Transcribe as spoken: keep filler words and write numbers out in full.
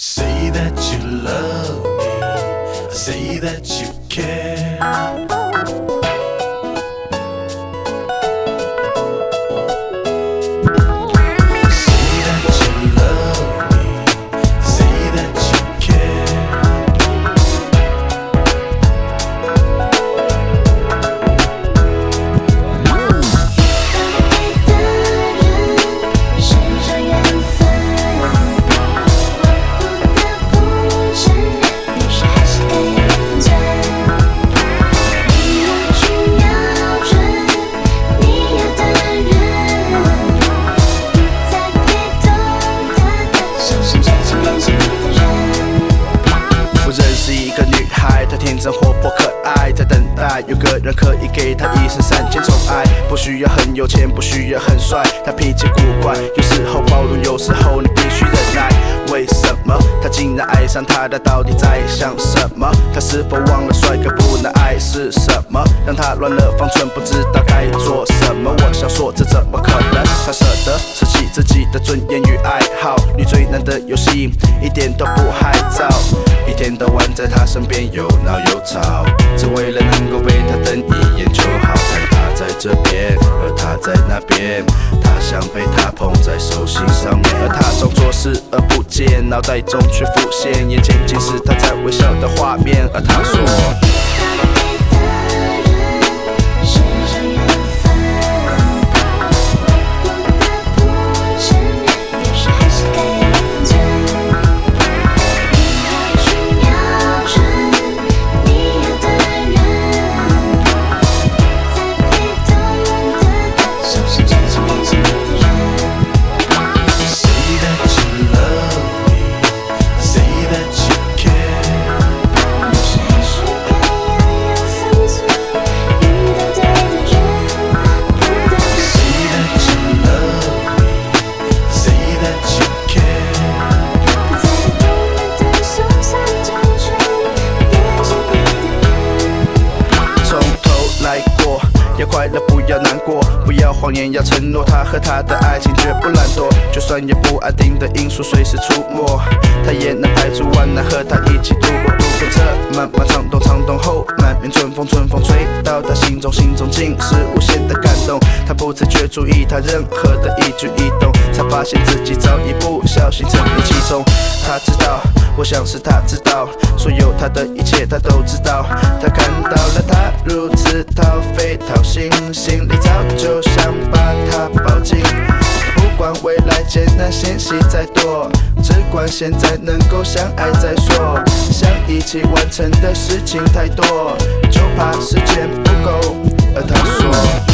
Say that you love me, say that you care. 天真活泼可爱，在等待有个人可以给她一生三千宠爱。不需要很有钱，不需要很帅，她脾气古怪，有时候包容，有时候你必须忍耐。为什么她竟然爱上他？她到底在想什么？她是否忘了帅哥不能爱是什么？让她乱了方寸，不知道该做什么。我想说，这怎么可能？她舍得舍弃自己的尊严与爱好，你最难的游戏一点都不害臊，一天到晚在她身边有闹有吵，只为了能够被她瞪一眼就好。看她在这边，而她在那边，她想被她捧在手心上面，而她装作视而不见，脑袋中却浮现眼前尽是她在微笑的画面。而她说。要快乐，不要难过，不要谎言，要承诺。他和他的爱情绝不懒惰，就算有不安定的因素随时出没，他也能排除万难和他一起度过。度过这漫漫长冬，长冬后满面春风，春风吹到他心中，心中尽是无限的感动。他不自觉注意他任何的一举一动，才发现自己早已不小心沉溺其中。他知道，我想是他知道，所有他的一切他都知道。他看到了他如此掏肺掏心，心里早就想把他抱紧。不管未来艰难险险再多，只管现在能够相爱再说。想一起完成的事情太多，就怕时间不够。而他说。